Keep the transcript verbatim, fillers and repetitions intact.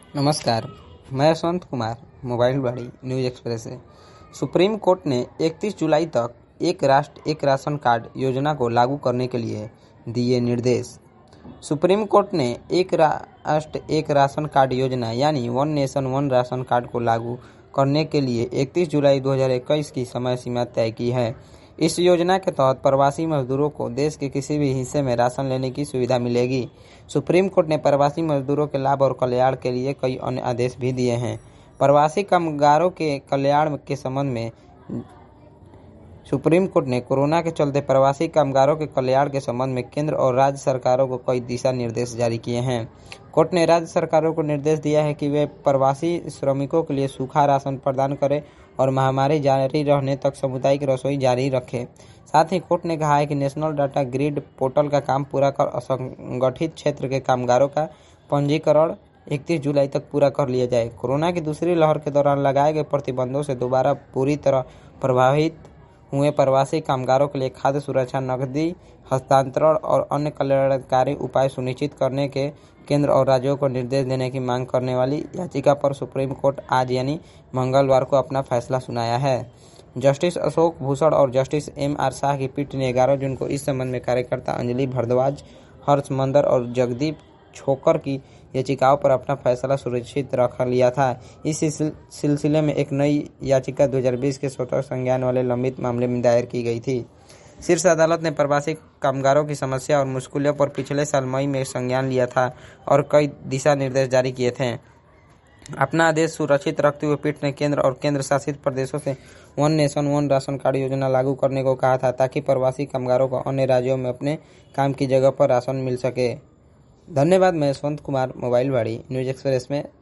नमस्कार, मैं Yashwant Kumar mobile Vaani news express से। सुप्रीम कोर्ट ने इकतीस जुलाई तक एक राष्ट्र एक राशन कार्ड योजना को लागू करने के लिए दिए निर्देश। सुप्रीम कोर्ट ने एक राष्ट्र एक राशन कार्ड योजना यानी one nation one ration card को लागू करने के लिए इकतीस जुलाई दो हज़ार इक्कीस की समय सीमा तय की है। इस योजना के तहत प्रवासी मजदूरों को देश के किसी भी हिस्से में राशन लेने की सुविधा मिलेगी। सुप्रीम कोर्ट ने प्रवासी मजदूरों के लाभ और कल्याण के लिए कई अन्य आदेश भी दिए हैं। प्रवासी कामगारों के कल्याण के संबंध में सुप्रीम कोर्ट ने कोरोना के चलते प्रवासी कामगारों के कल्याण के संबंध में केंद्र और राज्य सरकारों को कई दिशा निर्देश जारी किए हैं। कोर्ट ने राज्य सरकारों को निर्देश दिया है कि वे प्रवासी श्रमिकों के लिए सूखा राशन प्रदान करें और महामारी जारी रहने तक सामुदायिक रसोई जारी रखें। साथ ही कोर्ट ने कहा है कि नेशनल डाटा ग्रिड पोर्टल का काम पूरा कर असंगठित क्षेत्र के कामगारों का पंजीकरण इकतीस जुलाई तक पूरा कर लिया जाए। कोरोना की दूसरी लहर के दौरान लगाए गए प्रतिबंधों से दोबारा पूरी तरह प्रभावित हुए प्रवासी कामगारों के लिए खाद्य सुरक्षा, नकदी हस्तांतरण और अन्य कल्याणकारी उपाय सुनिश्चित करने के केंद्र और राज्यों को निर्देश देने की मांग करने वाली याचिका पर सुप्रीम कोर्ट आज यानी मंगलवार को अपना फैसला सुनाया है। जस्टिस अशोक भूषण और जस्टिस एम आर शाह की पीठ ने ग्यारह जून को इस संबंध में कार्यकर्ता अंजलि भारद्वाज, हर्ष मंदर और जगदीप छोकर की याचिकाओं पर अपना फैसला सुरक्षित रख लिया था। इस सिलसिले में एक नई याचिका दो हज़ार बीस के स्वतः संज्ञान वाले लंबित मामले में दायर की गई थी। शीर्ष अदालत ने प्रवासी कामगारों की समस्या और मुश्किलों पर पिछले साल मई में संज्ञान लिया था और कई दिशा निर्देश जारी किए थे। अपना आदेश सुरक्षित रखते हुए पीठ ने केंद्र और केंद्र शासित प्रदेशों से one nation one ration card योजना लागू करने को कहा था ताकि प्रवासी कामगारों को अन्य राज्यों में अपने काम की जगह पर राशन मिल सके। धन्यवाद। मैं Yashwant Kumar mobile Vaani news express में